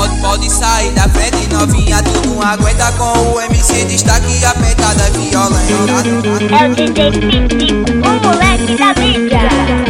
Pode sair da frente, novinha, tu não aguenta. Com o MC destaque, a pentada é violenta. É o DJ Pipi, o moleque da mídia.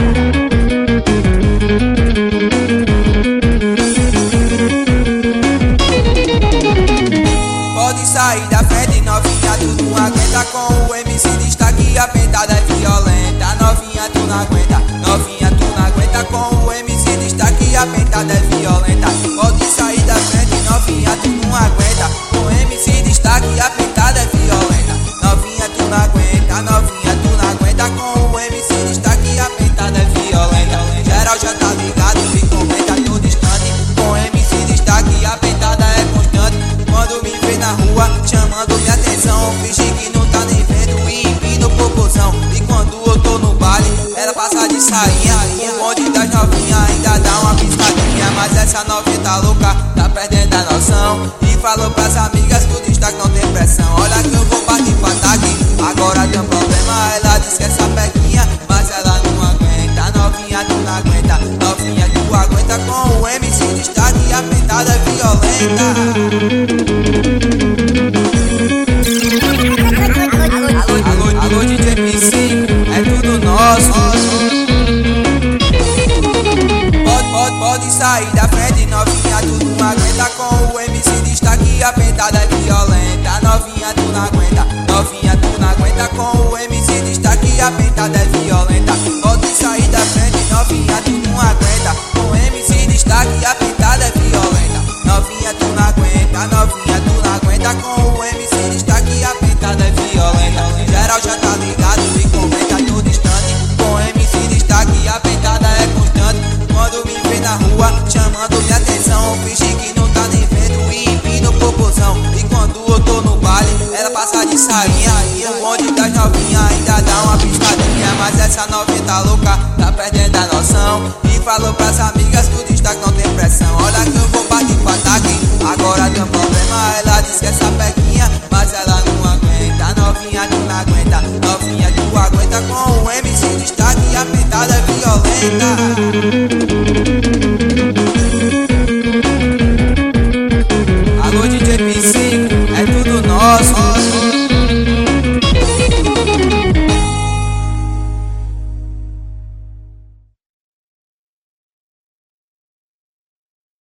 Pode sair da frente, novinha, tu não aguenta. Com o MC destaque, a pentada é violenta. Novinha, tu não aguenta, novinha, tu não aguenta. Com o MC destaque, a pentada é violenta. Pode sair da frente, novinha, tu não aguenta. Com o MC destaque, a pentada é violenta. Novinha, tu não aguenta, novinha, tu não aguenta. Com o MC destaque, a pentada é violenta. Geral já tá ligado e comenta todo distante. Com o MC destaque, a pentada é constante. Quando me vê na rua, chamando minha atenção, finge que não tá nem vendo e empina o popozão. E quando eu tô no baile, ela passa de sainha. O bonde das novinhas ainda dá uma piscadinha. Mas essa novinha tá louca, tá perdendo a noção. E falou pras amigas que o destaque não tem pressão. Olha que eu vou partir pro ataque, agora tem um problema. Ela diz que essa peguinha, mas ela não aguenta. Novinha, tu não aguenta, novinha, tu aguenta. Com o MC destaque, a pentada é violenta. Alô DJ PC, é tudo nosso. Pode sair da frente, novinha, tu não aguenta. Com o MC destaque, a pentada é violenta. Novinha, tu não aguenta, novinha, tu não aguenta. Com o MC destaque, a pentada é violenta. Pode sair da frente, novinha, tu não aguenta. Com o MC destaque, a pentada é violenta. Novinha, tu não aguenta, novinha, tu não aguenta. Com o MC destaque, a pentada é violenta. Geral já tá ligado e comenta todo instante. Com o MC destaque, a pentada é constante. Quando me vê na rua, chamando minha atenção, finge que não tá nem vendo e empina o popozão. E quando eu tô no baile, ela passa de sainha. E o bonde das novinhas ainda dá uma piscadinha. Mas essa novinha tá louca, tá perdendo a noção. E falou pras amigas que o destaque não tem pressão. Olha que eu vou partir pro ataque, agora tem um problema. Ela diz que essa pega